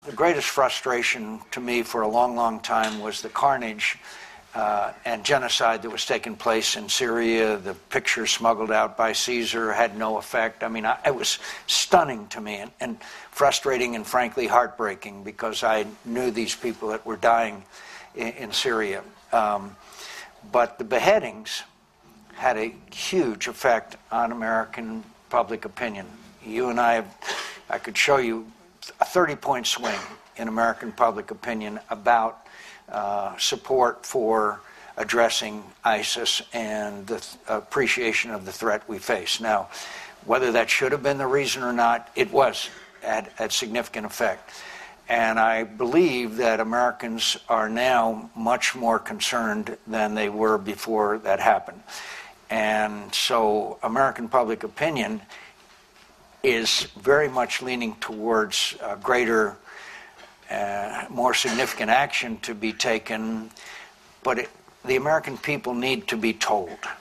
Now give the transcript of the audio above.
The greatest frustration to me for a long, long time was the carnage and genocide that was taking place in Syria. The pictures smuggled out by Caesar had no effect. I mean, it was stunning to me and frustrating and frankly heartbreaking, because I knew these people that were dying in Syria. But the beheadings had a huge effect on American public opinion. You and I could show you a 30-point swing in American public opinion about support for addressing ISIS and the appreciation of the threat we face. Now, whether that should have been the reason or not, it was at significant effect. And I believe that Americans are now much more concerned than they were before that happened. And so American public opinion is very much leaning towards greater, more significant action to be taken, but the American people need to be told.